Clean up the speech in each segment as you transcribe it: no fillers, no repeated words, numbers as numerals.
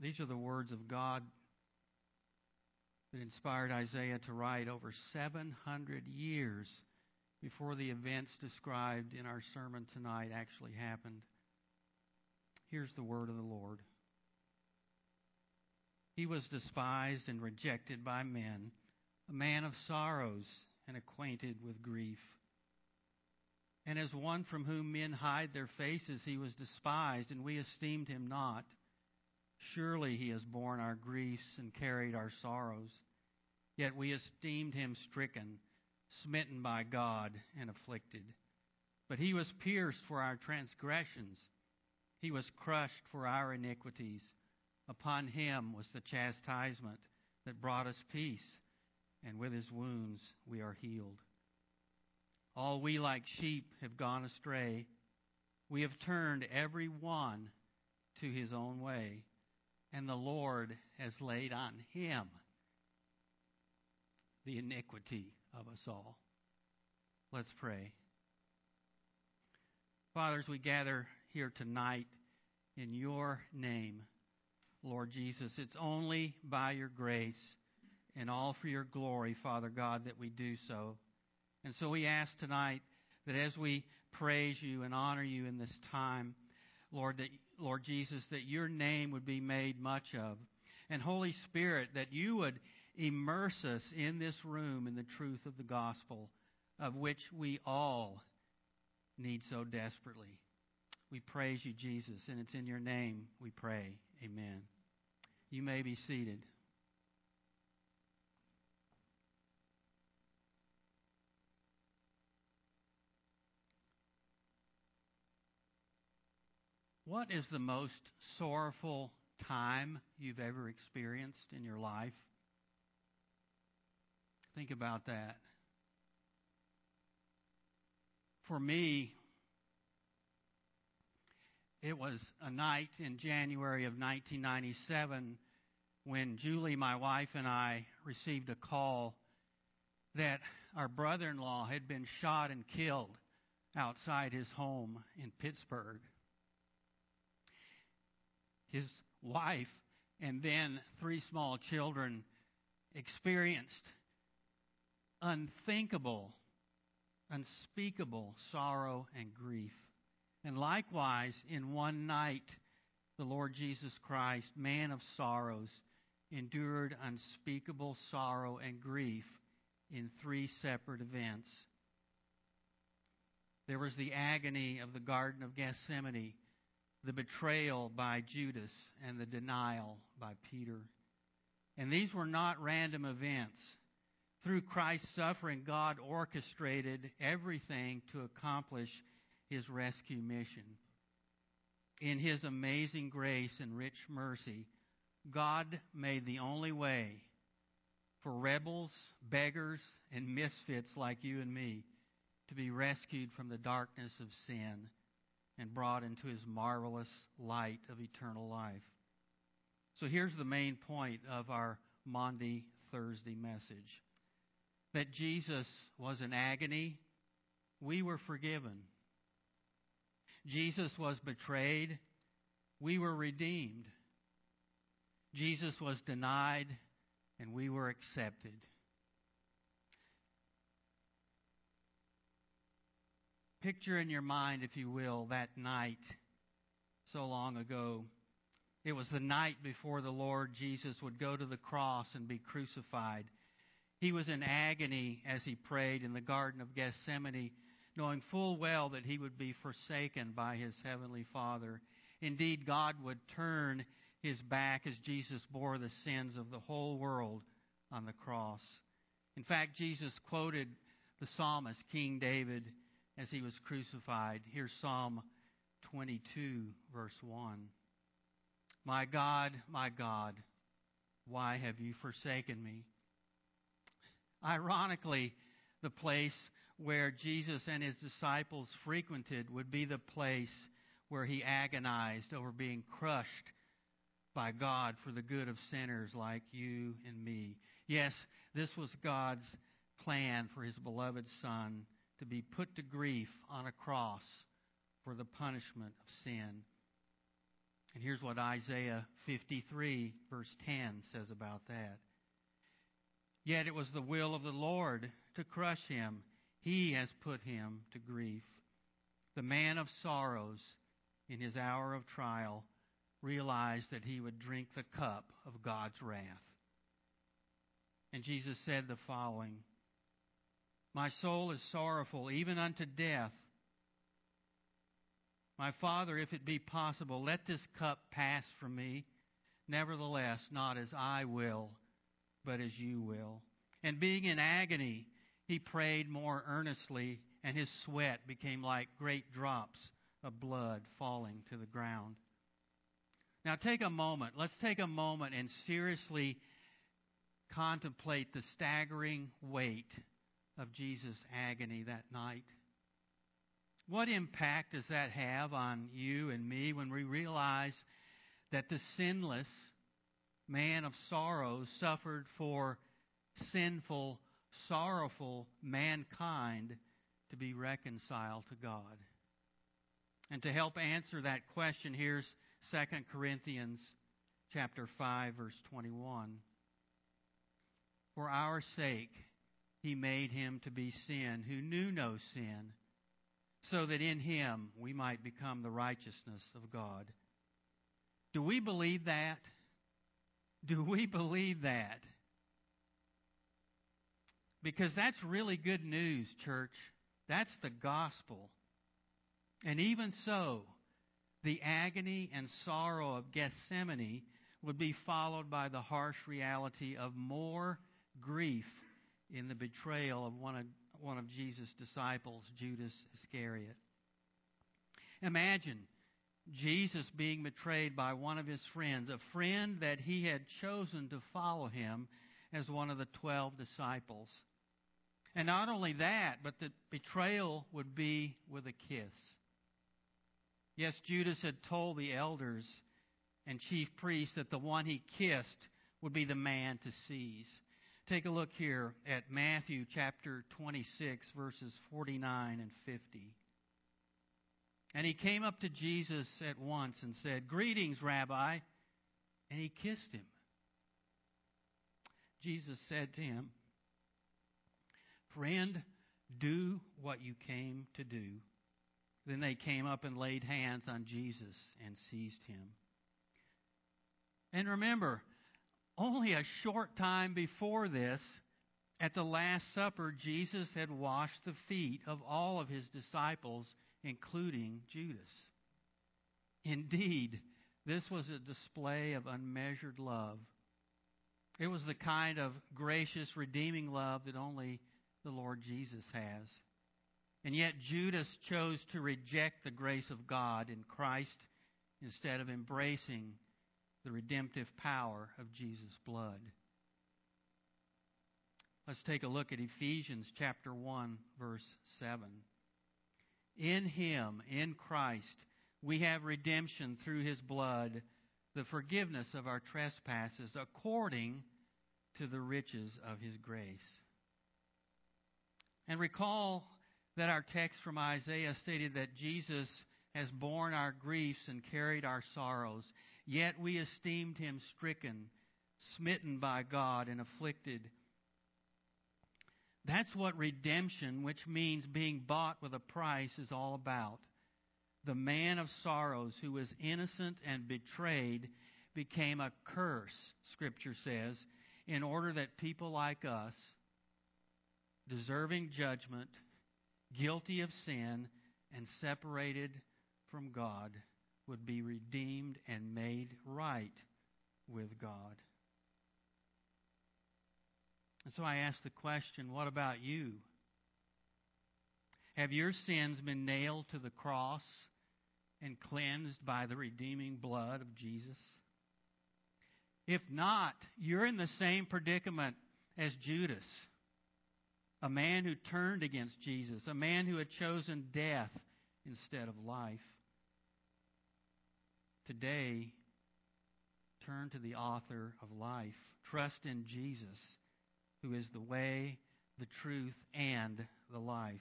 These are the words of God that inspired Isaiah to write over 700 years before the events described in our sermon tonight actually happened. Here's the word of the Lord. He was despised and rejected by men, a man of sorrows and acquainted with grief. And as one from whom men hide their faces, he was despised, and we esteemed him not. Surely he has borne our griefs and carried our sorrows. Yet we esteemed him stricken, smitten by God, and afflicted. But he was pierced for our transgressions. He was crushed for our iniquities. Upon him was the chastisement that brought us peace, and with his wounds we are healed. All we like sheep have gone astray. We have turned every one to his own way, and the Lord has laid on him the iniquity of us all. Let's pray. Father, as we gather here tonight in your name, Lord Jesus, it's only by your grace and all for your glory, Father God, that we do so. And so we ask tonight that as we praise you and honor you in this time, Lord Jesus, that your name would be made much of. And Holy Spirit, that you would immerse us in this room in the truth of the gospel, of which we all need so desperately. We praise you, Jesus, and it's in your name we pray. Amen. You may be seated. What is the most sorrowful time you've ever experienced in your life? Think about that. For me, it was a night in January of 1997 when Julie, my wife, and I received a call that our brother-in-law had been shot and killed outside his home in Pittsburgh. His wife and then 3 small children experienced unthinkable, unspeakable sorrow and grief. And likewise, in one night, the Lord Jesus Christ, man of sorrows, endured unspeakable sorrow and grief in 3 separate events. There was the agony of the Garden of Gethsemane, the betrayal by Judas, and the denial by Peter. And these were not random events. Through Christ's suffering, God orchestrated everything to accomplish his rescue mission. In his amazing grace and rich mercy, God made the only way for rebels, beggars, and misfits like you and me to be rescued from the darkness of sin and brought into his marvelous light of eternal life. So here's the main point of our Maundy Thursday message. That Jesus was in agony, we were forgiven. Jesus was betrayed, we were redeemed. Jesus was denied, and we were accepted. Picture in your mind, if you will, that night so long ago. It was the night before the Lord Jesus would go to the cross and be crucified. He was in agony as he prayed in the Garden of Gethsemane, knowing full well that he would be forsaken by his heavenly Father. Indeed, God would turn his back as Jesus bore the sins of the whole world on the cross. In fact, Jesus quoted the psalmist, King David, as he was crucified. Here's Psalm 22, verse 1. My God, why have you forsaken me? Ironically, the place where Jesus and his disciples frequented would be the place where he agonized over being crushed by God for the good of sinners like you and me. Yes, this was God's plan for his beloved Son to be put to grief on a cross for the punishment of sin. And here's what Isaiah 53, verse 10 says about that. Yet it was the will of the Lord to crush him. He has put him to grief. The man of sorrows, in his hour of trial, realized that he would drink the cup of God's wrath. And Jesus said the following, My soul is sorrowful, even unto death. My Father, if it be possible, let this cup pass from me. Nevertheless, not as I will, but as you will. And being in agony, he prayed more earnestly, and his sweat became like great drops of blood falling to the ground. Now take a moment. Let's take a moment and seriously contemplate the staggering weight of Jesus' agony that night. What impact does that have on you and me when we realize that the sinless man of sorrows suffered for sinful, sorrowful mankind to be reconciled to God? And to help answer that question, here's 2 Corinthians chapter 5, verse 21. For our sake he made him to be sin who knew no sin, so that in him we might become the righteousness of God. Do we believe that? Do we believe that? Because that's really good news, church. That's the gospel. And even so, the agony and sorrow of Gethsemane would be followed by the harsh reality of more grief in the betrayal of one of Jesus' disciples, Judas Iscariot. Imagine Jesus being betrayed by one of his friends, a friend that he had chosen to follow him as one of the 12 disciples. And not only that, but the betrayal would be with a kiss. Yes, Judas had told the elders and chief priests that the one he kissed would be the man to seize. Take a look here at Matthew chapter 26, verses 49 and 50. And he came up to Jesus at once and said, Greetings, Rabbi. And he kissed him. Jesus said to him, Friend, do what you came to do. Then they came up and laid hands on Jesus and seized him. And remember, only a short time before this, at the Last Supper, Jesus had washed the feet of all of his disciples, including Judas. Indeed, this was a display of unmeasured love. It was the kind of gracious, redeeming love that only the Lord Jesus has. And yet Judas chose to reject the grace of God in Christ instead of embracing the redemptive power of Jesus' blood. Let's take a look at Ephesians chapter 1, verse 7. In him, in Christ, we have redemption through his blood, the forgiveness of our trespasses, according to the riches of his grace. And recall that our text from Isaiah stated that Jesus has borne our griefs and carried our sorrows, yet we esteemed him stricken, smitten by God, and afflicted. That's what redemption, which means being bought with a price, is all about. The man of sorrows who was innocent and betrayed became a curse, Scripture says, in order that people like us, deserving judgment, guilty of sin, and separated from God, would be redeemed and made right with God. And so I ask the question, what about you? Have your sins been nailed to the cross and cleansed by the redeeming blood of Jesus? If not, you're in the same predicament as Judas, a man who turned against Jesus, a man who had chosen death instead of life. Today, turn to the author of life. Trust in Jesus, who is the way, the truth, and the life.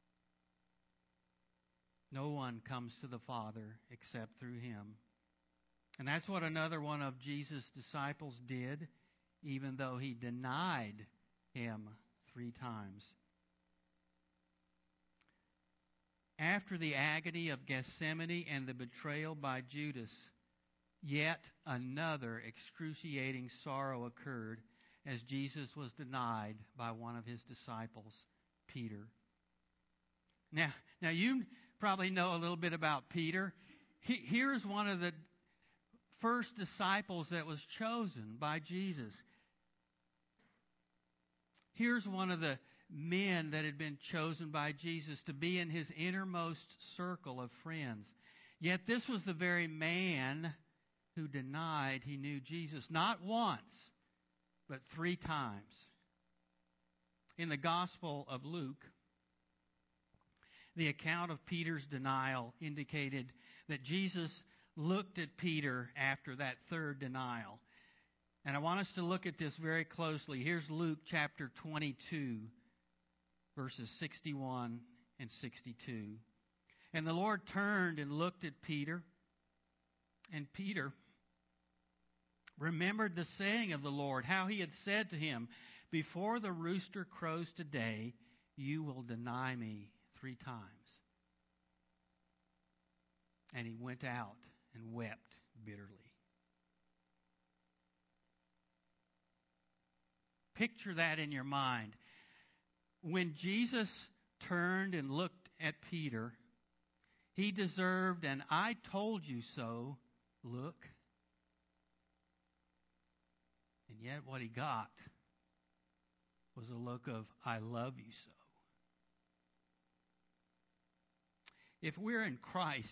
No one comes to the Father except through him. And that's what another one of Jesus' disciples did, even though he denied him 3 times. After the agony of Gethsemane and the betrayal by Judas, yet another excruciating sorrow occurred as Jesus was denied by one of his disciples, Peter. Now you probably know a little bit about Peter. Here's one of the first disciples that was chosen by Jesus. Here's one of the men that had been chosen by Jesus to be in his innermost circle of friends. Yet this was the very man who denied he knew Jesus, not once, but 3 times. In the Gospel of Luke, the account of Peter's denial indicated that Jesus looked at Peter after that 3rd denial. And I want us to look at this very closely. Here's Luke chapter 22, verses 61 and 62. And the Lord turned and looked at Peter, and Peter remembered the saying of the Lord, how he had said to him, "Before the rooster crows today, you will deny me 3 times." And he went out and wept bitterly. Picture that in your mind. When Jesus turned and looked at Peter, he deserved an "I told you so" look. And yet what he got was a look of "I love you so." If we're in Christ,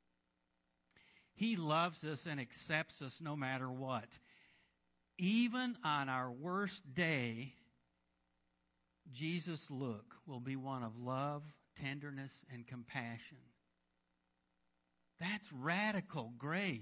He loves us and accepts us no matter what. Even on our worst day, Jesus' look will be one of love, tenderness, and compassion. That's radical grace.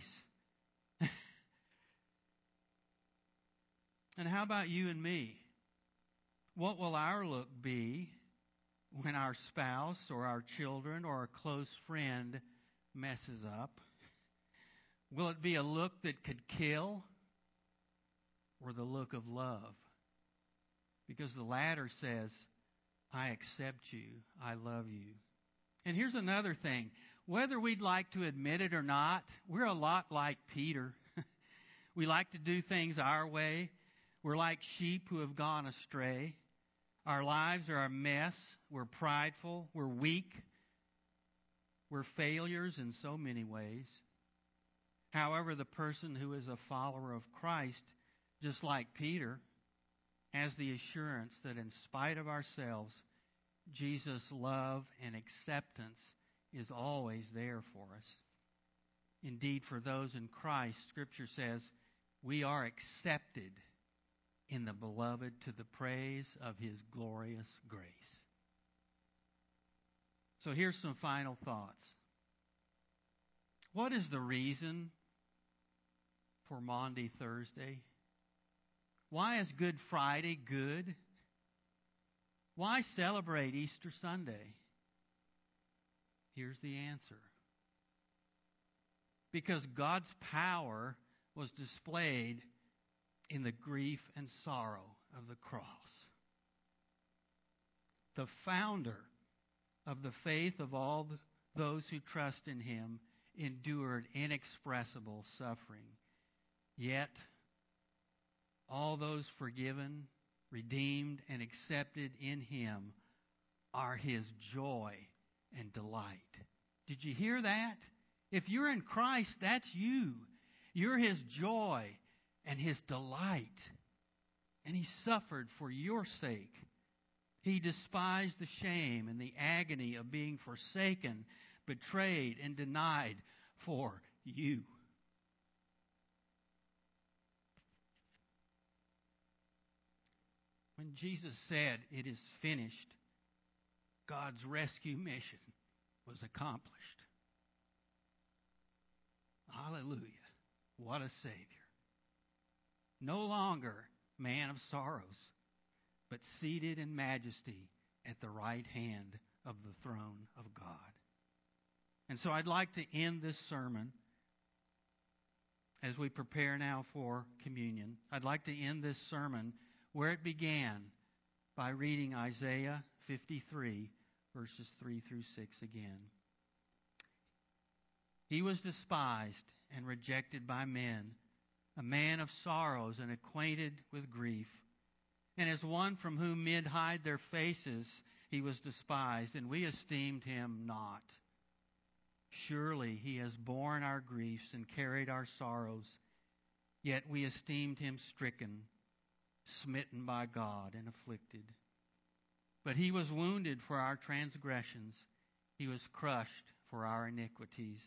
And how about you and me? What will our look be when our spouse or our children or a close friend messes up? Will it be a look that could kill, or the look of love? Because the latter says, "I accept you, I love you." And here's another thing. Whether we'd like to admit it or not, we're a lot like Peter. We like to do things our way. We're like sheep who have gone astray. Our lives are a mess. We're prideful. We're weak. We're failures in so many ways. However, the person who is a follower of Christ, just like Peter, has the assurance that in spite of ourselves, Jesus' love and acceptance is always there for us. Indeed, for those in Christ, Scripture says, we are accepted in the Beloved to the praise of His glorious grace. So here's some final thoughts. What is the reason for Maundy Thursday? Why is Good Friday good? Why celebrate Easter Sunday? Here's the answer. Because God's power was displayed in the grief and sorrow of the cross. The founder of the faith of all those who trust in Him endured inexpressible suffering. Yet, all those forgiven, redeemed, and accepted in Him are His joy and delight. Did you hear that? If you're in Christ, that's you. You're His joy and His delight. And He suffered for your sake. He despised the shame and the agony of being forsaken, betrayed, and denied for you. When Jesus said, "It is finished," God's rescue mission was accomplished. Hallelujah. What a Savior. No longer man of sorrows, but seated in majesty at the right hand of the throne of God. And so I'd like to end this sermon as we prepare now for communion, I'd like to end this sermon where it began, by reading Isaiah 53, verses 3 through 6 again. He was despised and rejected by men, a man of sorrows and acquainted with grief. And as one from whom men hide their faces, he was despised, and we esteemed him not. Surely he has borne our griefs and carried our sorrows, yet we esteemed him stricken, smitten by God, and afflicted. But he was wounded for our transgressions, he was crushed for our iniquities.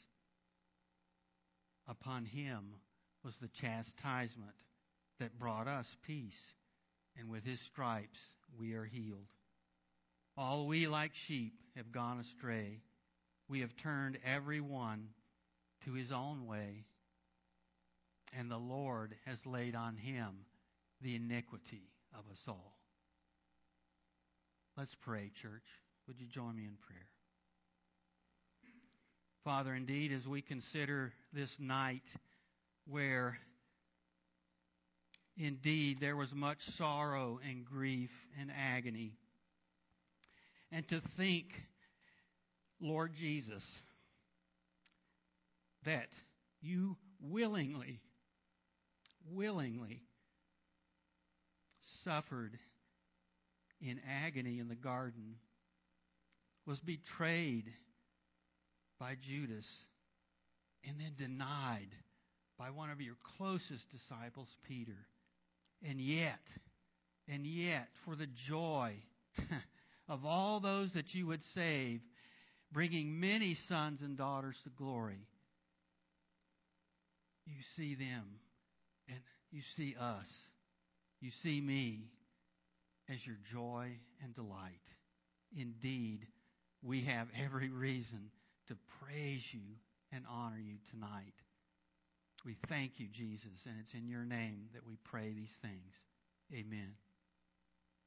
Upon him was the chastisement that brought us peace, and with his stripes we are healed. All we like sheep have gone astray. We have turned every one to his own way, and the Lord has laid on him the iniquity of us all. Let's pray, church. Would you join me in prayer? Father, indeed, as we consider this night where indeed there was much sorrow and grief and agony, and to think, Lord Jesus, that you willingly suffered in agony in the garden, was betrayed by Judas, and then denied by one of your closest disciples, Peter. And yet, for the joy of all those that you would save, bringing many sons and daughters to glory, you see them, and you see us, you see me as your joy and delight. Indeed, we have every reason to praise you and honor you tonight. We thank you, Jesus, and it's in your name that we pray these things. Amen.